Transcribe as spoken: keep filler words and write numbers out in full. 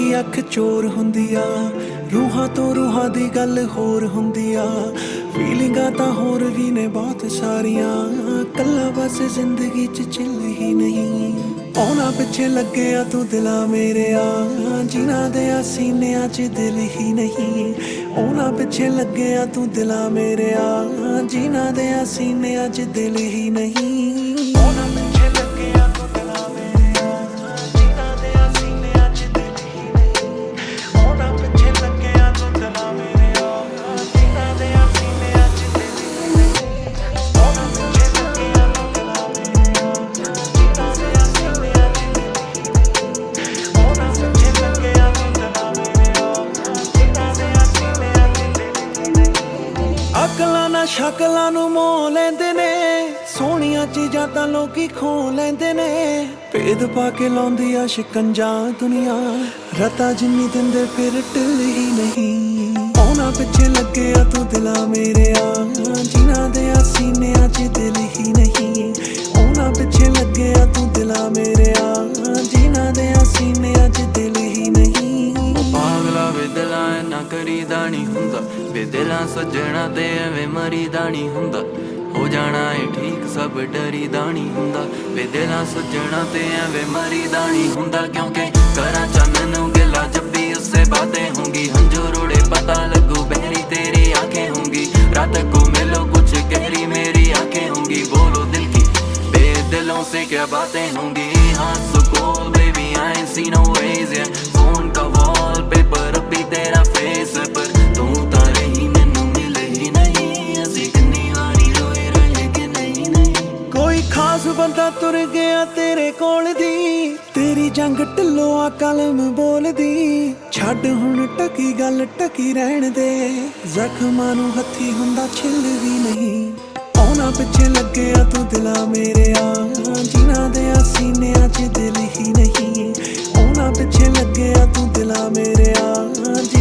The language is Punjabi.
ਦੀ ਅੱਖ ਚੋਰ ਹੁੰਦੀ ਆ, ਰੂਹਾਂ ਤੋਂ ਰੂਹਾਂ ਦੀ ਗੱਲ ਹੋਰ ਹੁੰਦੀ ਆ। ਫੀਲਿੰਗਾਂ ਤਾਂ ਹੋਰ ਵੀ ਨੇ ਬਹੁਤ ਸਾਰੀਆਂ, ਕੱਲਾ ਬਸ ਜ਼ਿੰਦਗੀ 'ਚ ਚਿੱਲ ਹੀ ਨਹੀਂ। ਉਹਨਾਂ ਪਿੱਛੇ ਲੱਗਿਆ ਤੂੰ ਦਿਲਾਂ ਮੇਰਿਆ, ਜਿਨ੍ਹਾਂ ਦੇ ਆ ਸੀਨਿਆਂ 'ਚ ਦਿਲ ਹੀ ਨਹੀਂ। ਉਹਨਾਂ ਪਿੱਛੇ ਲੱਗਿਆ ਤੂੰ ਦਿਲਾਂ ਮੇਰਿਆ, ਜਿਨ੍ਹਾਂ ਦੇ ਆ ਸੀਨਿਆਂ 'ਚ ਦਿਲ ਹੀ ਨਹੀਂ। ਉਹਨਾਂ ਪਿੱਛੇ ਲੱਗਿਆ ਤੂੰ ਦਿਲਾਂ ਮੇਰਿਆ, ਜਿਨ੍ਹਾਂ ਦੇ ਆ ਸੀਨਿਆਂ 'ਚ ਦਿਲ ਹੀ ਨਹੀਂ। ਉਹਨਾਂ ਪਿੱਛੇ ਲੱਗਿਆ ਤੂੰ ਦਿਲਾਂ ਮੇਰਿਆ, ਜਿਨ੍ਹਾਂ ਦੇ ਆ ਸੀਨਿਆਂ 'ਚ ਦਿਲ ਹੀ ਨਹੀਂ। ਉਹਨਾਂ ਪਿੱਛੇ ਲੱਗਿਆ ਤੂੰ ਦਿਲਾਂ ਮੇਰਿਆ, ਜਿਨ੍ਹਾਂ ਦੇ ਆ ਸੀਨਿਆਂ 'ਚ ਦਿਲ ਹੀ ਨਹੀਂ। ਉਹਨਾਂ ਪਿੱਛੇ ਲੱਗਿਆ ਤੂੰ ਦਿਲਾਂ ਮੇਰਿਆ, ਜਿਨ੍ਹਾਂ ਦੇ ਆ ਸੀਨਿਆਂ 'ਚ ਦਿਲ ਹੀ ਨਹੀਂ। ਅਕਲਾਂ ਨਾ ਸ਼ਕਲਾਂ ਨੂੰ ਮੋਹ ਲੈਂਦੇ ਨੇ, ਸੋਹਣੀਆਂ ਚੀਜ਼ਾਂ ਤਾਂ ਲੋਕੀ ਖੋ ਲੈਂਦੇ ਨੇ। ਭੇਦ ਪਾ ਕੇ ਲਾਉਂਦੀ ਆ ਸ਼ਿਕੰਜਾ ਦੁਨੀਆ, ਰਤਾ ਜਿੰਨੀ ਦਿੰਦੇ ਫਿਰ ਢਿੱਲ ਹੀ ਨਹੀਂ। ਉਹਨਾਂ ਪਿੱਛੇ ਲੱਗਿਆ ਤੂੰ ਦਿਲਾਂ ਮੇਰਿਆ, ਜਿਨ੍ਹਾਂ ਦੇ ਆ ਸੀਨਿਆਂ 'ਚ ਦਿਲ ਹੀ ਨਹੀਂ। ਉਹਨਾਂ ਪਿੱਛੇ ਲੱਗਿਆ ਤੂੰ ਦਿਲਾਂ ਮੇਰਿਆ, ਜਿਨ੍ਹਾਂ ਦੇ ਆ ਸੀਨਿਆਂ 'ਚ ਦਿਲ ਹੀ ਨਹੀਂ। ਪਾਗਲਾ ਵੇ ਦਿਲਾਂ ਨਾ ਕਰੀਦਾ ਨੀ ਹੁੰਦਾ, ਵੇ ਦਿਲਾਂ ਸੱਜਣਾ ਤੇ ਐਵੇਂ ਮਰੀਦਾ ਨੀ ਹੁੰਦਾ। ਹੋ ਜਾਣਾ ਏ ਠੀਕ ਸਭ ਡਰੀਦਾ ਨੀ ਹੁੰਦਾ, ਵੇ ਦਿਲਾਂ ਸੱਜਣਾ ਤੇ ਐਵੇਂ ਮਰੀਦਾ ਨੀ ਹੁੰਦਾ। ਕਿਉਂਕਿ ਕਰਾਂ ਚਾ ਮੈਨੂੰ ਗਿਲਾ ਜਬ ਵੀ ਉਸसे बातें होंगी, हंजू रोड़े पता लगू बहरी तेरी आंखें होंगी। रात को मिलो कुछ गहरी मेरी आंखें होंगी, बोलो दिल की बेदिलों से क्या बातें होंगी। हाँ so cool baby I ain't seen no ways yeah, phone का वॉलपेपर अब भी तेरा फेस है, पर तू तो रही मैनू मिले ही नहीं। असी कितनी वारी रोए रहे कि नहीं नहीं। कोई खास बंदा तुर गया तेरे कोल दी, तेरी जंग ढिल्लो आ कलम बोलदी। छड्ड हुण टकी गल टकी रहण दे, जख्मां नूं हत्थी हुंदा छिल भी नहीं। ਉਹਨਾਂ ਪਿੱਛੇ ਲੱਗਿਆ ਤੂੰ ਦਿਲਾਂ ਮੇਰਿਆ, ਜਿਨ੍ਹਾਂ ਦੇ ਆ ਸੀਨਿਆਂ 'ਚ ਦਿਲ ਹੀ ਨਹੀਂ। ਉਹਨਾਂ ਪਿੱਛੇ ਲੱਗਿਆ ਤੂੰ ਦਿਲਾਂ ਮੇਰਿਆ,